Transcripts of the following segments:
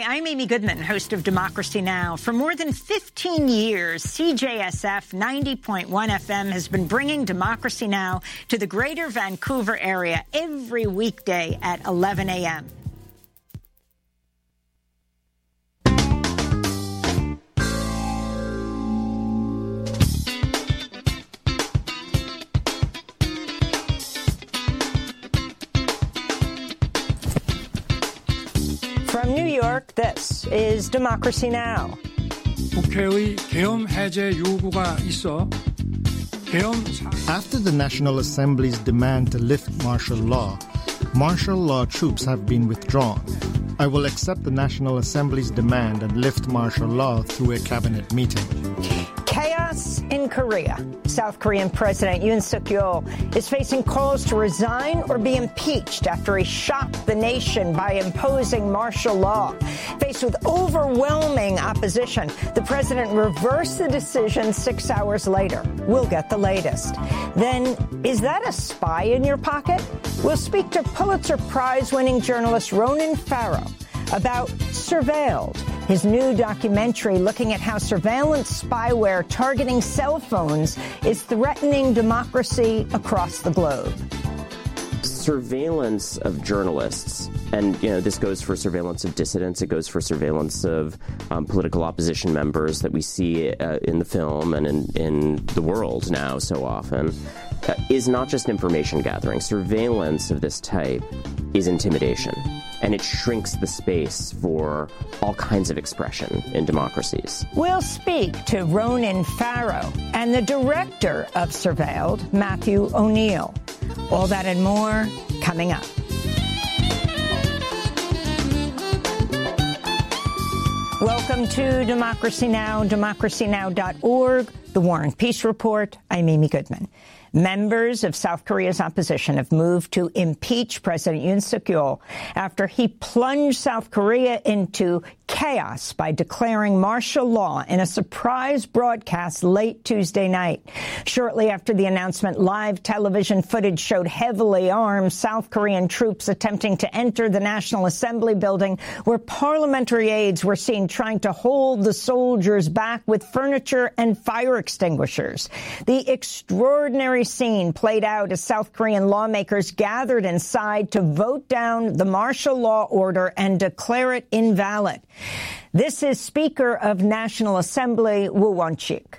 I'm Amy Goodman, host of Democracy Now! For more than 15 years, CJSF 90.1 FM has been bringing Democracy Now! To the greater Vancouver area every weekday at 11 a.m. From New York, this is Democracy Now! 국회의 계엄 해제 요구가 있어 After the National Assembly's demand to lift martial law troops have been withdrawn. I will accept the National Assembly's demand and lift martial law through a cabinet meeting. Chaos in Korea. South Korean President Yoon Suk-yeol is facing calls to resign or be impeached after he shocked the nation by imposing martial law. Faced with overwhelming opposition, the president reversed the decision 6 hours later. We'll get the latest. Then, is that a spy in your pocket? We'll speak to Pulitzer Prize-winning journalist Ronan Farrow about Surveilled, his new documentary looking at how surveillance spyware targeting cell phones is threatening democracy across the globe. Surveillance of journalists, and this goes for surveillance of dissidents, it goes for surveillance of political opposition members that we see in the film and in the world now so often, is not just information gathering. Surveillance of this type is intimidation, and it shrinks the space for all kinds of expression in democracies. We'll speak to Ronan Farrow and the director of Surveilled, Matthew O'Neill. All that and more coming up. Welcome to Democracy Now!, democracynow.org, The War and Peace Report. I'm Amy Goodman. Members of South Korea's opposition have moved to impeach President Yoon Suk-yeol after he plunged South Korea into chaos by declaring martial law in a surprise broadcast late Tuesday night. Shortly after the announcement, live television footage showed heavily armed South Korean troops attempting to enter the National Assembly building, where parliamentary aides were seen trying to hold the soldiers back with furniture and fire extinguishers. The extraordinary scene played out as South Korean lawmakers gathered inside to vote down the martial law order and declare it invalid. This is Speaker of National Assembly, Woo Won-chik.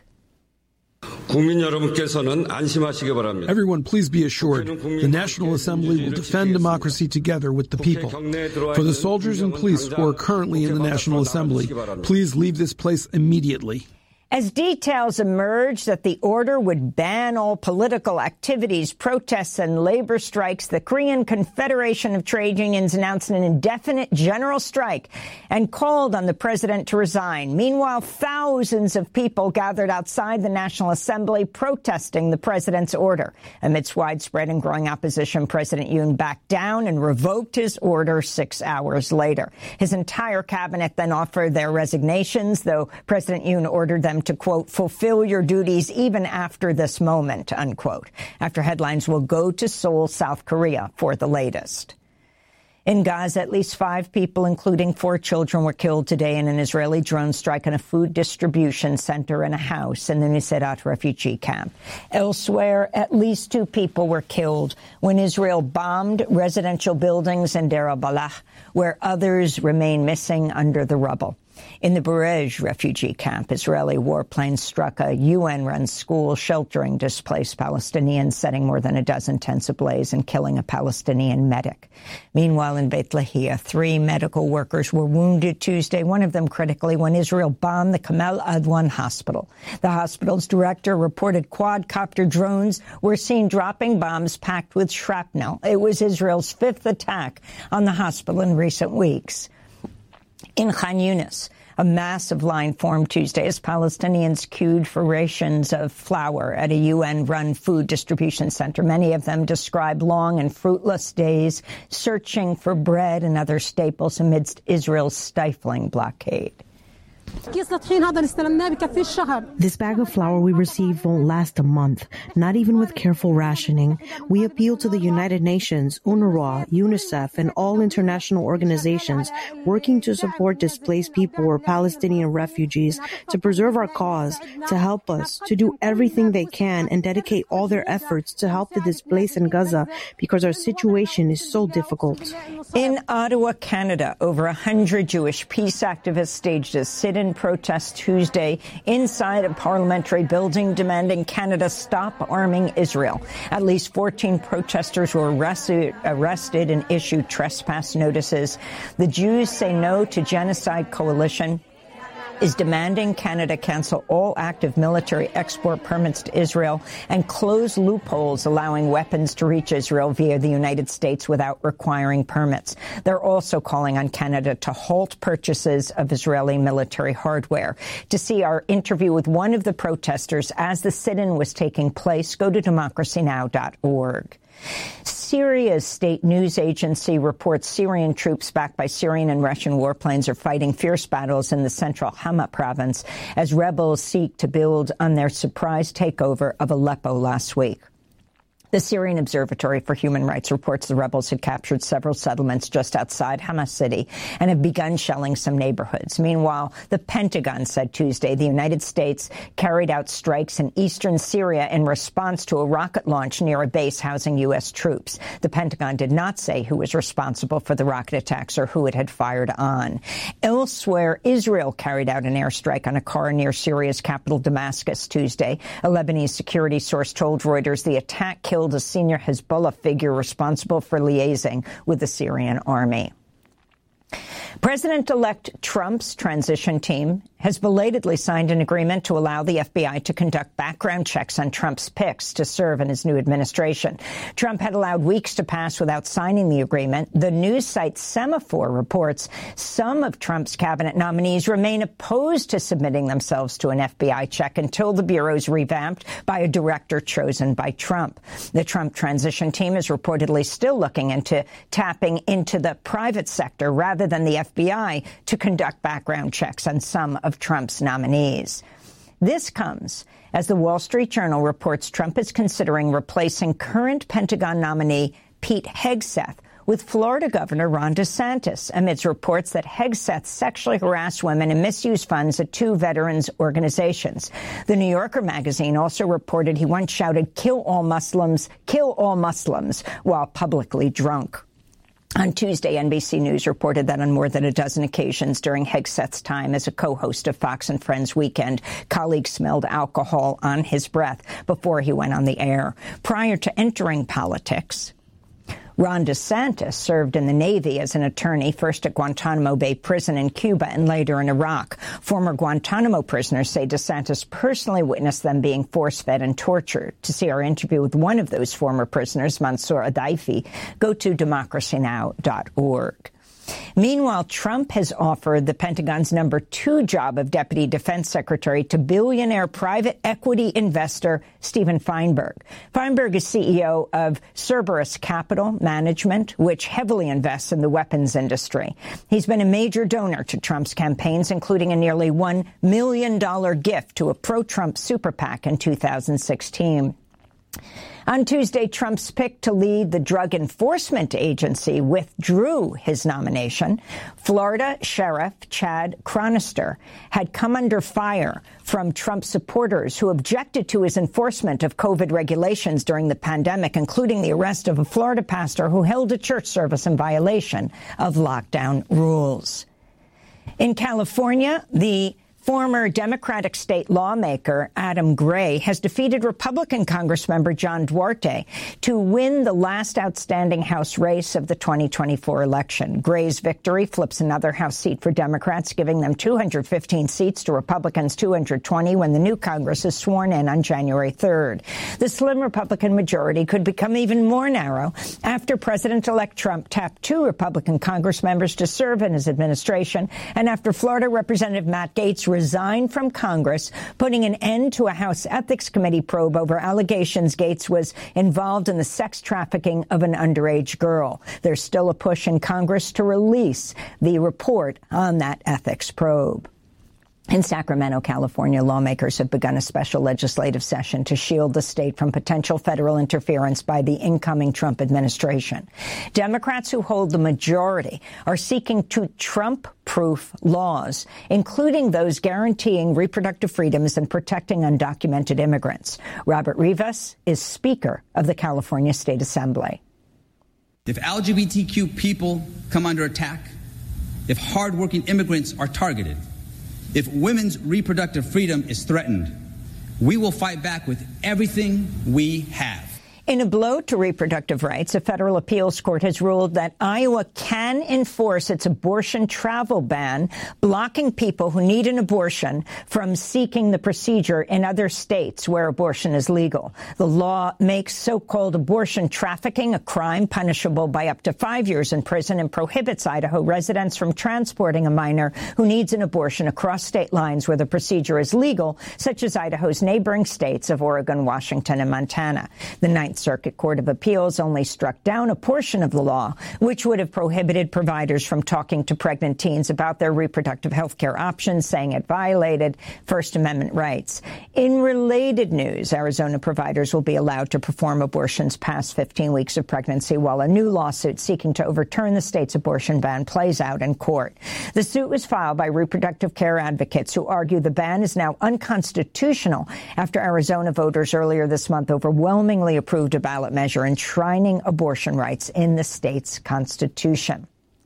Everyone, please be assured, the National Assembly will defend democracy together with the people. For the soldiers and police who are currently in the National Assembly, please leave this place immediately. As details emerged that the order would ban all political activities, protests, and labor strikes, the Korean Confederation of Trade Unions announced an indefinite general strike and called on the president to resign. Meanwhile, thousands of people gathered outside the National Assembly protesting the president's order. Amidst widespread and growing opposition, President Yoon backed down and revoked his order 6 hours later. His entire cabinet then offered their resignations, though President Yoon ordered them to, quote, fulfill your duties even after this moment, unquote. After headlines, will go to Seoul, South Korea for the latest. In Gaza, at least 5 people, including 4 children, were killed today in an Israeli drone strike on a food distribution center and a house in the Nuseirat refugee camp. Elsewhere, at least 2 people were killed when Israel bombed residential buildings in Deir al-Balah, where others remain missing under the rubble. In the Burej refugee camp, Israeli warplanes struck a UN-run school sheltering displaced Palestinians, setting more than a dozen tents ablaze and killing a Palestinian medic. Meanwhile, in Beit Lahia, 3 medical workers were wounded Tuesday, one of them critically, when Israel bombed the Kamal Adwan hospital. The hospital's director reported quadcopter drones were seen dropping bombs packed with shrapnel. It was Israel's 5th attack on the hospital in recent weeks. In Khan Yunis, a massive line formed Tuesday as Palestinians queued for rations of flour at a UN-run food distribution center. Many of them described long and fruitless days searching for bread and other staples amidst Israel's stifling blockade. This bag of flour we received won't last a month, not even with careful rationing. We appeal to the United Nations, UNRWA, UNICEF, and all international organizations working to support displaced people or Palestinian refugees to preserve our cause, to help us, to do everything they can and dedicate all their efforts to help the displaced in Gaza because our situation is so difficult. In Ottawa, Canada, over 100 Jewish peace activists staged a sit-in protest Tuesday inside a parliamentary building demanding Canada stop arming Israel. At least 14 protesters were arrested and issued trespass notices. The Jews Say No to Genocide Coalition is demanding Canada cancel all active military export permits to Israel and close loopholes allowing weapons to reach Israel via the United States without requiring permits. They're also calling on Canada to halt purchases of Israeli military hardware. To see our interview with one of the protesters as the sit-in was taking place, go to democracynow.org. Syria's state news agency reports Syrian troops backed by Syrian and Russian warplanes are fighting fierce battles in the central Hama province as rebels seek to build on their surprise takeover of Aleppo last week. The Syrian Observatory for Human Rights reports the rebels had captured several settlements just outside Hama city and have begun shelling some neighborhoods. Meanwhile, the Pentagon said Tuesday the United States carried out strikes in eastern Syria in response to a rocket launch near a base housing U.S. troops. The Pentagon did not say who was responsible for the rocket attacks or who it had fired on. Elsewhere, Israel carried out an airstrike on a car near Syria's capital, Damascus, Tuesday. A Lebanese security source told Reuters the attack killed a senior Hezbollah figure responsible for liaising with the Syrian army. President-elect Trump's transition team has belatedly signed an agreement to allow the FBI to conduct background checks on Trump's picks to serve in his new administration. Trump had allowed weeks to pass without signing the agreement. The news site Semaphore reports some of Trump's cabinet nominees remain opposed to submitting themselves to an FBI check until the bureau is revamped by a director chosen by Trump. The Trump transition team is reportedly still looking into tapping into the private sector rather than the FBI to conduct background checks on some of Trump's nominees. This comes as the Wall Street Journal reports Trump is considering replacing current Pentagon nominee Pete Hegseth with Florida Governor Ron DeSantis amidst reports that Hegseth sexually harassed women and misused funds at two veterans organizations. The New Yorker magazine also reported he once shouted, "Kill all Muslims," while publicly drunk. On Tuesday, NBC News reported that on more than a dozen occasions during Hegseth's time as a co-host of Fox and Friends Weekend, colleagues smelled alcohol on his breath before he went on the air. Prior to entering politics, Ron DeSantis served in the Navy as an attorney, first at Guantanamo Bay Prison in Cuba and later in Iraq. Former Guantanamo prisoners say DeSantis personally witnessed them being force-fed and tortured. To see our interview with one of those former prisoners, Mansour Adaifi, go to democracynow.org. Meanwhile, Trump has offered the Pentagon's number 2 job of Deputy Defense Secretary to billionaire private equity investor Steven Feinberg. Feinberg is CEO of Cerberus Capital Management, which heavily invests in the weapons industry. He's been a major donor to Trump's campaigns, including a nearly $1 million gift to a pro-Trump super PAC in 2016. On Tuesday, Trump's pick to lead the Drug Enforcement Agency withdrew his nomination. Florida Sheriff Chad Chronister had come under fire from Trump supporters who objected to his enforcement of COVID regulations during the pandemic, including the arrest of a Florida pastor who held a church service in violation of lockdown rules. In California, the former Democratic state lawmaker Adam Gray has defeated Republican Congressmember John Duarte to win the last outstanding House race of the 2024 election. Gray's victory flips another House seat for Democrats, giving them 215 seats to Republicans' 220 when the new Congress is sworn in on January 3rd. The slim Republican majority could become even more narrow after President-elect Trump tapped 2 Republican Congress members to serve in his administration and after Florida Representative Matt Gaetz resigned from Congress, putting an end to a House Ethics Committee probe over allegations Gaetz was involved in the sex trafficking of an underage girl. There's still a push in Congress to release the report on that ethics probe. In Sacramento, California, lawmakers have begun a special legislative session to shield the state from potential federal interference by the incoming Trump administration. Democrats who hold the majority are seeking to Trump-proof laws, including those guaranteeing reproductive freedoms and protecting undocumented immigrants. Robert Rivas is Speaker of the California State Assembly. If LGBTQ people come under attack, if hardworking immigrants are targeted, if women's reproductive freedom is threatened, we will fight back with everything we have. In a blow to reproductive rights, a federal appeals court has ruled that Iowa can enforce its abortion travel ban, blocking people who need an abortion from seeking the procedure in other states where abortion is legal. The law makes so-called abortion trafficking a crime punishable by up to 5 years in prison and prohibits Idaho residents from transporting a minor who needs an abortion across state lines where the procedure is legal, such as Idaho's neighboring states of Oregon, Washington, and Montana. The Ninth Circuit Court of Appeals only struck down a portion of the law, which would have prohibited providers from talking to pregnant teens about their reproductive health care options, saying it violated First Amendment rights. In related news, Arizona providers will be allowed to perform abortions past 15 weeks of pregnancy, while a new lawsuit seeking to overturn the state's abortion ban plays out in court. The suit was filed by reproductive care advocates who argue the ban is now unconstitutional after Arizona voters earlier this month overwhelmingly approved a ballot measure enshrining abortion rights in the state's constitution.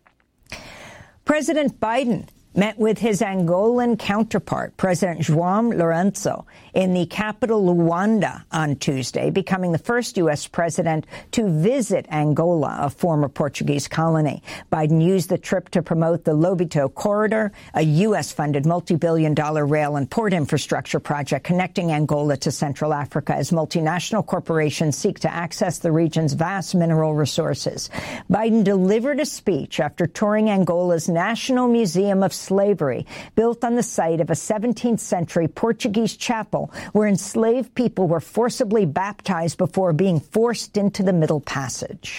President Biden met with his Angolan counterpart, President João Lourenço, in the capital Luanda on Tuesday, becoming the first U.S. president to visit Angola, a former Portuguese colony. Biden used the trip to promote the Lobito Corridor, a U.S.-funded multi-billion-dollar rail and port infrastructure project connecting Angola to Central Africa as multinational corporations seek to access the region's vast mineral resources. Biden delivered a speech after touring Angola's National Museum of Slavery, built on the site of a 17th century Portuguese chapel where enslaved people were forcibly baptized before being forced into the Middle Passage.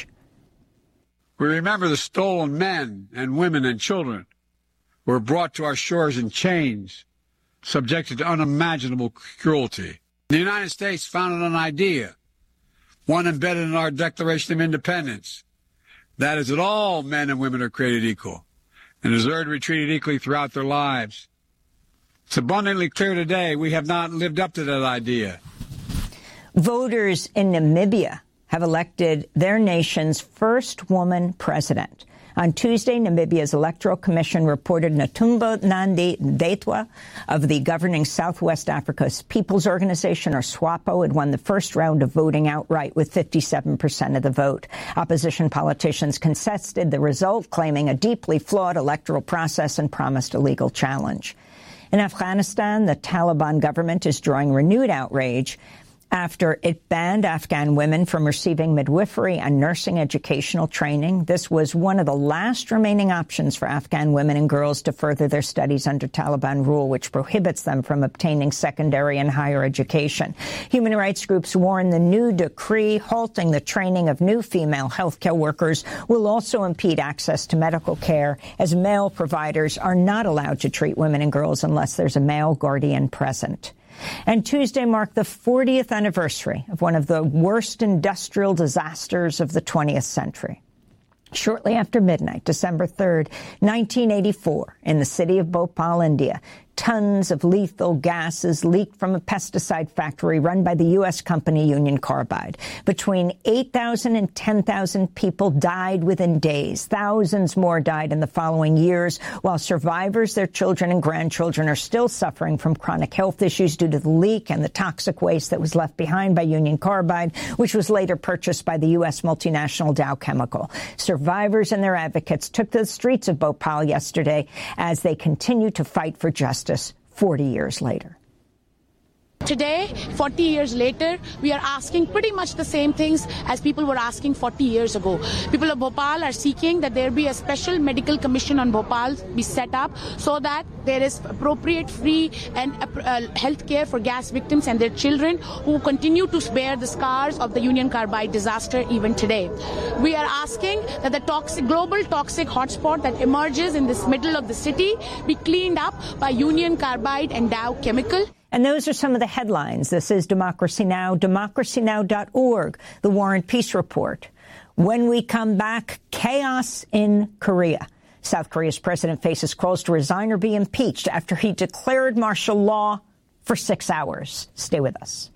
We remember the stolen men and women and children who were brought to our shores in chains, subjected to unimaginable cruelty. The United States founded an idea, one embedded in our Declaration of Independence, that is that all men and women are created equal and deserve to be treated equally throughout their lives. It's abundantly clear today we have not lived up to that idea. Voters in Namibia have elected their nation's first woman president. On Tuesday, Namibia's Electoral Commission reported Netumbo Nandi-Ndaitwah of the governing Southwest Africa's People's Organization, or SWAPO, had won the first round of voting outright with 57% of the vote. Opposition politicians contested the result, claiming a deeply flawed electoral process and promised a legal challenge. In Afghanistan, the Taliban government is drawing renewed outrage after it banned Afghan women from receiving midwifery and nursing educational training. This was one of the last remaining options for Afghan women and girls to further their studies under Taliban rule, which prohibits them from obtaining secondary and higher education. Human rights groups warn the new decree halting the training of new female healthcare workers will also impede access to medical care, as male providers are not allowed to treat women and girls unless there's a male guardian present. And Tuesday marked the 40th anniversary of one of the worst industrial disasters of the 20th century. Shortly after midnight, December 3rd, 1984, in the city of Bhopal, India, tons of lethal gases leaked from a pesticide factory run by the U.S. company Union Carbide. Between 8,000 and 10,000 people died within days. Thousands more died in the following years, while survivors, their children and grandchildren, are still suffering from chronic health issues due to the leak and the toxic waste that was left behind by Union Carbide, which was later purchased by the U.S. multinational Dow Chemical. Survivors and their advocates took to the streets of Bhopal yesterday as they continue to fight for justice 40 years later. Today, 40 years later, we are asking pretty much the same things as people were asking 40 years ago. People of Bhopal are seeking that there be a special medical commission on Bhopal be set up so that there is appropriate, free and health care for gas victims and their children who continue to bear the scars of the Union Carbide disaster even today. We are asking that the global toxic hotspot that emerges in this middle of the city be cleaned up by Union Carbide and Dow Chemical. And those are some of the headlines. This is Democracy Now!, democracynow.org, the War and Peace Report. When we come back, chaos in Korea. South Korea's president faces calls to resign or be impeached after he declared martial law for 6 hours. Stay with us.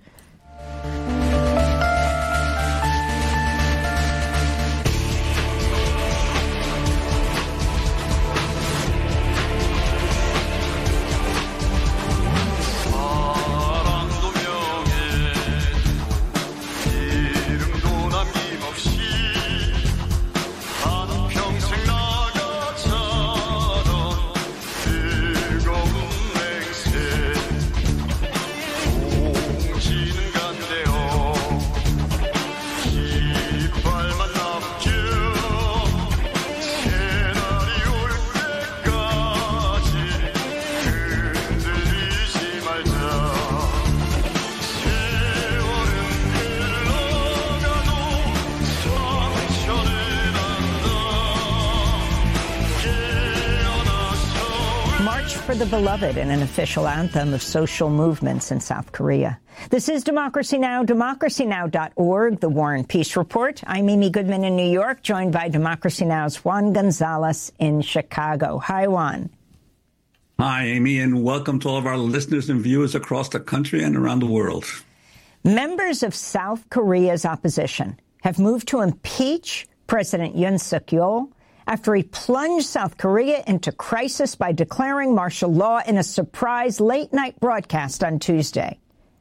For the Beloved and an official anthem of social movements in South Korea. This is Democracy Now!, democracynow.org, the War and Peace Report. I'm Amy Goodman in New York, joined by Democracy Now!'s Juan Gonzalez in Chicago. Hi, Juan. Hi, Amy, and welcome to all of our listeners and viewers across the country and around the world. Members of South Korea's opposition have moved to impeach President Yoon Suk-yeol after he plunged South Korea into crisis by declaring martial law in a surprise late-night broadcast on Tuesday.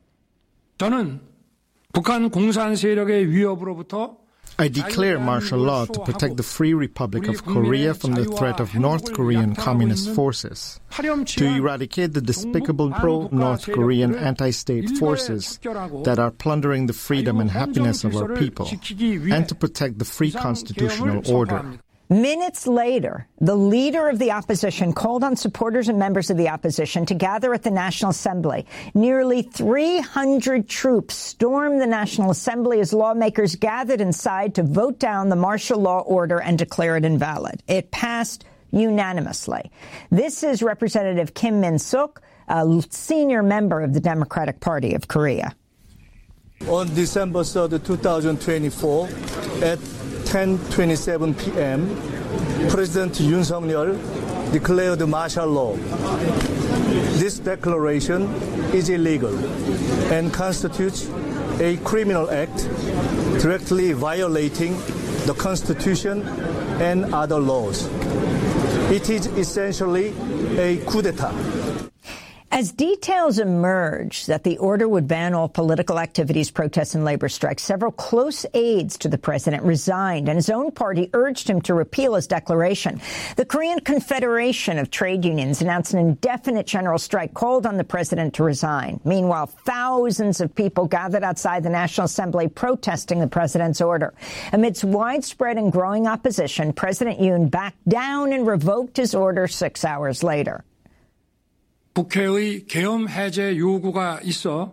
저는 북한 공산 세력의 위협으로부터 I declare martial law to protect the Free Republic of Korea from the threat of North Korean communist forces, to eradicate the despicable pro-North Korean anti-state forces that are plundering the freedom and happiness of our people, and to protect the free constitutional order. Minutes later, the leader of the opposition called on supporters and members of the opposition to gather at the National Assembly. Nearly 300 troops stormed the National Assembly as lawmakers gathered inside to vote down the martial law order and declare it invalid. It passed unanimously. This is Representative Kim Min-suk, a senior member of the Democratic Party of Korea. On December 3rd, 2024, at 10:27 p.m., President Yoon Suk-yeol declared martial law. This declaration is illegal and constitutes a criminal act directly violating the Constitution and other laws. It is essentially a coup d'etat. As details emerge that the order would ban all political activities, protests, and labor strikes, several close aides to the president resigned, and his own party urged him to repeal his declaration. The Korean Confederation of Trade Unions announced an indefinite general strike, called on the president to resign. Meanwhile, thousands of people gathered outside the National Assembly protesting the president's order. Amidst widespread and growing opposition, President Yoon backed down and revoked his order 6 hours later. 국회의 계엄 해제 요구가 있어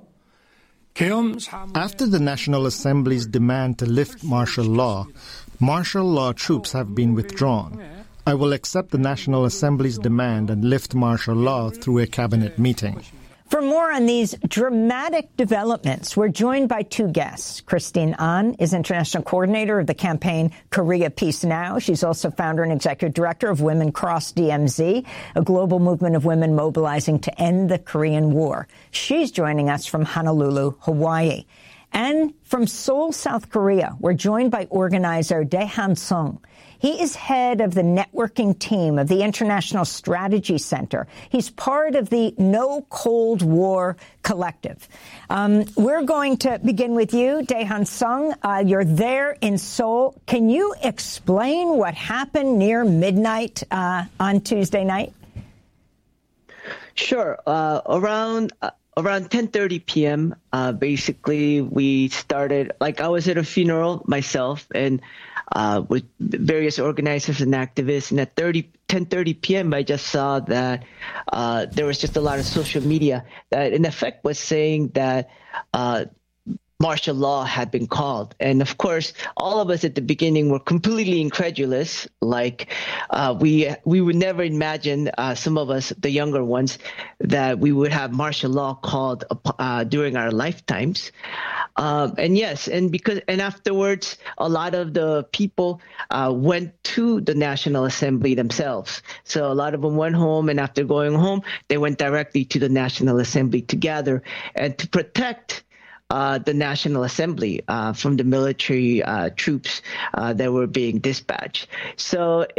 After the National Assembly's demand to lift martial law troops have been withdrawn. I will accept the National Assembly's demand and lift martial law through a cabinet meeting. For more on these dramatic developments, we're joined by two guests. Christine An is International Coordinator of the campaign Korea Peace Now. She's also founder and executive director of Women Cross DMZ, a global movement of women mobilizing to end the Korean War. She's joining us from Honolulu, Hawaii. And from Seoul, South Korea, we're joined by organizer Dae-Han Sung. He is head of the networking team of the International Strategy Center. He's part of the No Cold War Collective. We're going to begin with you, Dae-Han Sung. You're there in Seoul. Can you explain what happened near midnight on Tuesday night? Sure. Around around 10:30 p.m., basically we started, like I was at a funeral myself and with various organizers and activists. And at 10:30 p.m., I just saw that there was just a lot of social media that in effect was saying that martial law had been called. And of course, all of us at the beginning were completely incredulous. Like we would never imagine, some of us, the younger ones, that we would have martial law called during our lifetimes. And afterwards, a lot of the people went to the National Assembly themselves. So a lot of them went home, and after going home, they went directly to the National Assembly to gather and to protect the National Assembly from the military troops that were being dispatched. So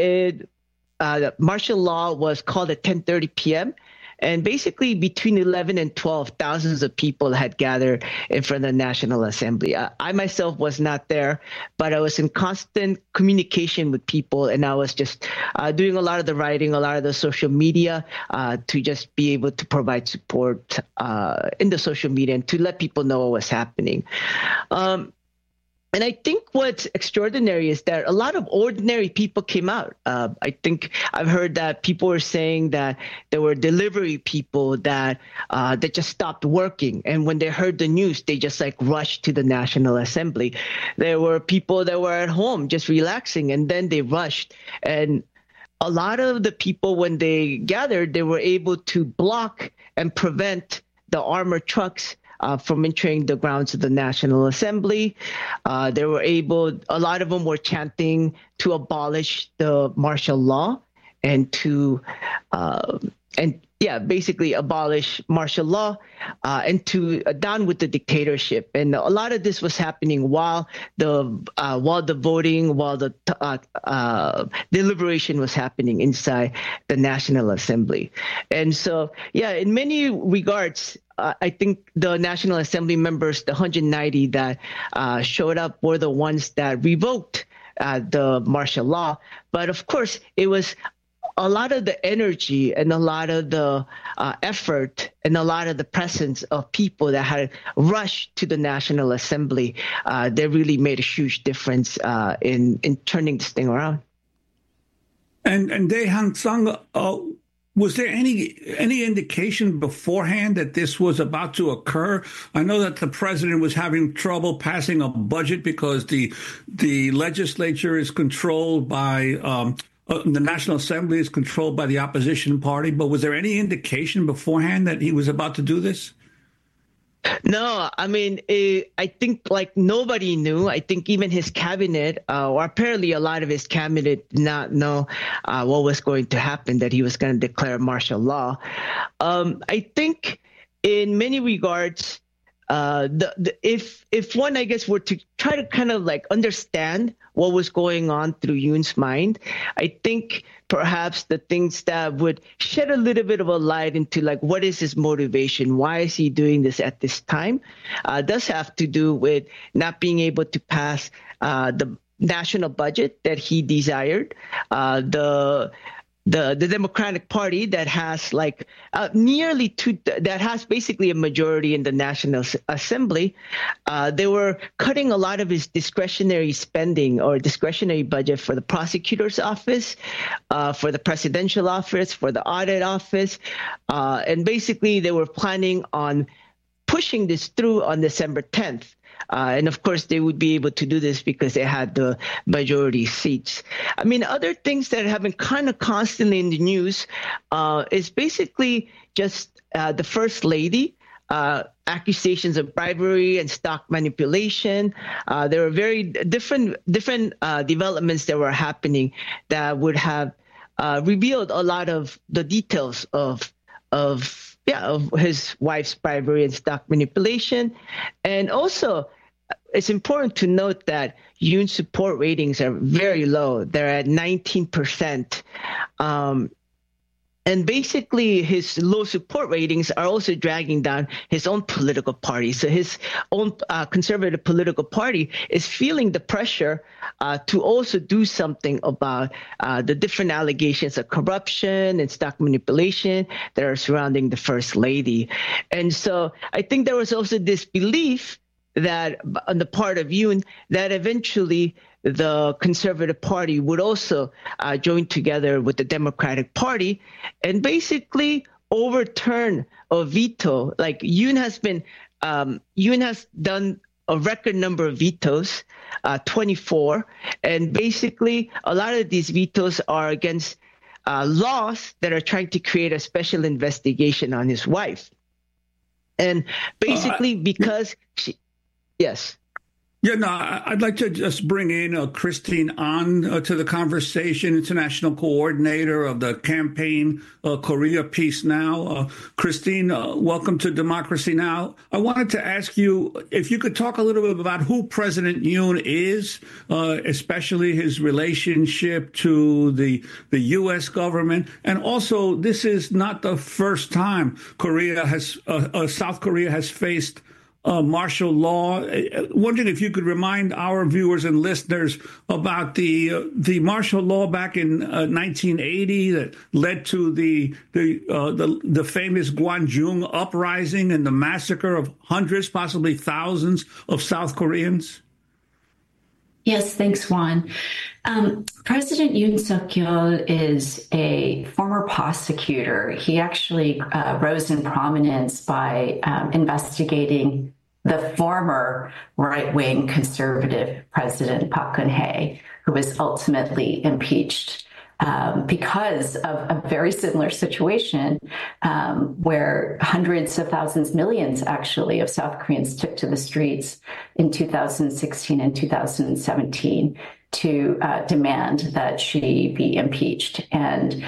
martial law was called at 10:30 p.m. And basically between 11 and 12, thousands of people had gathered in front of the National Assembly. I myself was not there, but I was in constant communication with people, and I was just doing a lot of the writing, a lot of the social media to just be able to provide support in the social media and to let people know what was happening. And I think what's extraordinary is that a lot of ordinary people came out. I think I've heard that people were saying that there were delivery people that just stopped working. And when they heard the news, they just rushed to the National Assembly. There were people that were at home just relaxing, and then they rushed. And a lot of the people, when they gathered, they were able to block and prevent the armored trucks from entering the grounds of the National Assembly. They were able, a lot of them were chanting to abolish the martial law and to, basically abolish martial law and to down with the dictatorship. And a lot of this was happening while the voting, while the deliberation was happening inside the National Assembly. And so, in many regards, I think the National Assembly members, the 190 that showed up, were the ones that revoked the martial law. But of course, it was a lot of the energy and a lot of the effort and a lot of the presence of people that had rushed to the National Assembly that really made a huge difference in turning this thing around. And Dae Han Sung, was there any indication beforehand that this was about to occur? I know that the president was having trouble passing a budget because the legislature is controlled by the National Assembly is controlled by the opposition party. But was there any indication beforehand that he was about to do this? No, I mean, I think nobody knew. I think even his cabinet, or apparently a lot of his cabinet, did not know what was going to happen, that he was going to declare martial law. I think in many regards, if one, I guess, were to try to kind of understand what was going on through Yoon's mind, I think perhaps the things that would shed a little bit of a light into what is his motivation, why is he doing this at this time, does have to do with not being able to pass the national budget that he desired, the Democratic Party that has that has basically a majority in the National Assembly. They were cutting a lot of his discretionary spending or discretionary budget for the prosecutor's office, for the presidential office, for the audit office. And basically they were planning on pushing this through on December 10th. And of course, they would be able to do this because they had the majority seats. I mean, other things that have been kind of constantly in the news is basically just the First Lady, accusations of bribery and stock manipulation. There were very different developments that were happening that would have revealed a lot of the details of his wife's bribery and stock manipulation. And also, it's important to note that Yoon's support ratings are very low. They're at 19%. And And basically, his low support ratings are also dragging down his own political party. So his own conservative political party is feeling the pressure to also do something about the different allegations of corruption and stock manipulation that are surrounding the First Lady. And so I think there was also this belief that on the part of Yoon that eventually the Conservative Party would also join together with the Democratic Party and basically overturn a veto. Like Yoon has done a record number of vetoes, 24, and basically a lot of these vetoes are against laws that are trying to create a special investigation on his wife. And basically because she, yes. Yeah, no, I'd like to just bring in Christine An to the conversation, international coordinator of the campaign Korea Peace Now. Christine, welcome to Democracy Now! I wanted to ask you if you could talk a little bit about who President Yoon is, especially his relationship to the U.S. government. And also, this is not the first time South Korea has faced martial law. Wondering if you could remind our viewers and listeners about the martial law back in 1980 that led to the famous Gwanjung uprising and the massacre of hundreds, possibly thousands of South Koreans. Yes, thanks, Juan. President Yoon Suk-yeol is a former prosecutor. He actually rose in prominence by investigating the former right-wing conservative president Park Geun-hye, who was ultimately impeached because of a very similar situation where hundreds of thousands, millions actually, of South Koreans took to the streets in 2016 and 2017 to demand that she be impeached. And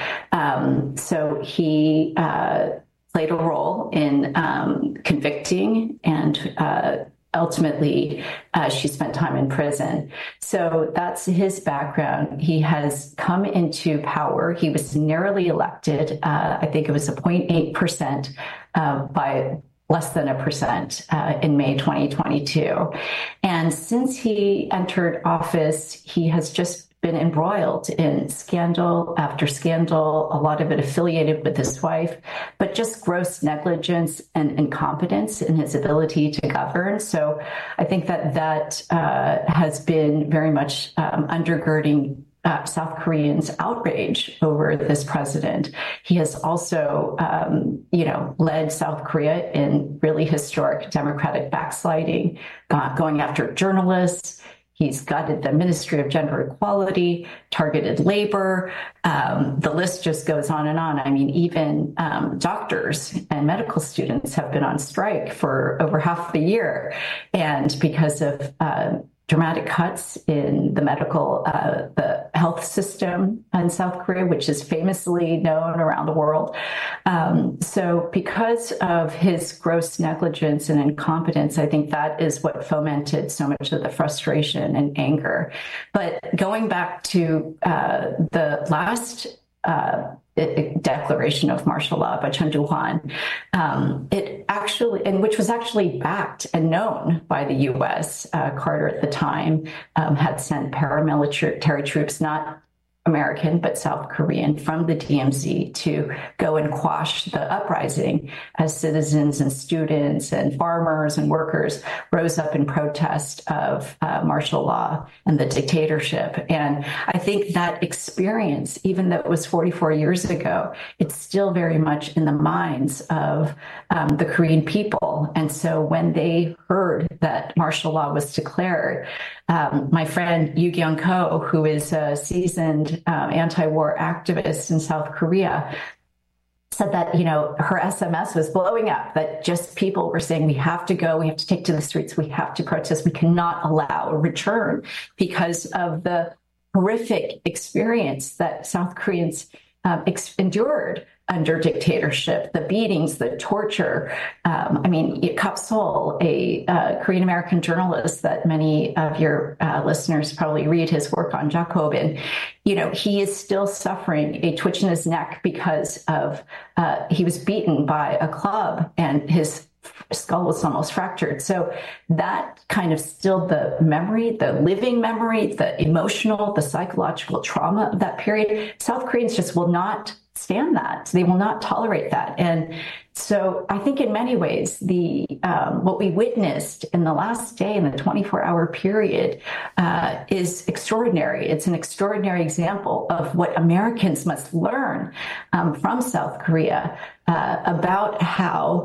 so he played a role in convicting and ultimately, she spent time in prison. So that's his background. He has come into power. He was narrowly elected. I think it was 0.8% by less than 1% in May 2022. And since he entered office, he has just been embroiled in scandal after scandal, a lot of it affiliated with his wife, but just gross negligence and incompetence in his ability to govern. So I think that has been very much undergirding South Koreans' outrage over this president. He has also, led South Korea in really historic democratic backsliding, going after journalists. He's gutted the Ministry of Gender Equality, targeted labor. The list just goes on and on. I mean, even doctors and medical students have been on strike for over half the year. And because of dramatic cuts in the the health system in South Korea, which is famously known around the world. So because of his gross negligence and incompetence, I think that is what fomented so much of the frustration and anger. But going back to the last declaration of martial law by Chun Doo-hwan, which was actually backed and known by the U.S. Carter at the time had sent paramilitary troops, not American, but South Korean, from the DMZ to go and quash the uprising as citizens and students and farmers and workers rose up in protest of martial law and the dictatorship. And I think that experience, even though it was 44 years ago, it's still very much in the minds of the Korean people. And so when they heard that martial law was declared, my friend Yoo Kyung-ko, who is a seasoned anti-war activist in South Korea, said that, her SMS was blowing up, that just people were saying, we have to go, we have to take to the streets, we have to protest, we cannot allow a return because of the horrific experience that South Koreans endured under dictatorship, the beatings, the torture. Kap Seol, a Korean-American journalist that many of your listeners probably read his work on Jacobin, he is still suffering a twitch in his neck because of he was beaten by a club and his skull was almost fractured. So that kind of still the memory, the living memory, the emotional, the psychological trauma of that period, South Koreans just will not stand that. They will not tolerate that. And so I think in many ways, what we witnessed in the last day in the 24-hour period is extraordinary. It's an extraordinary example of what Americans must learn from South Korea about how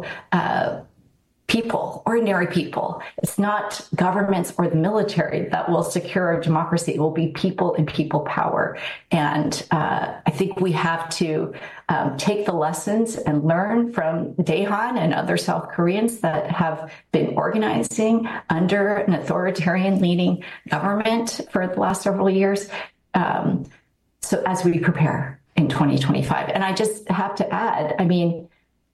ordinary people, it's not governments or the military that will secure our democracy. It will be people and people power. And I think we have to take the lessons and learn from Daehan and other South Koreans that have been organizing under an authoritarian leading government for the last several years. So as we prepare in 2025. And I just have to add,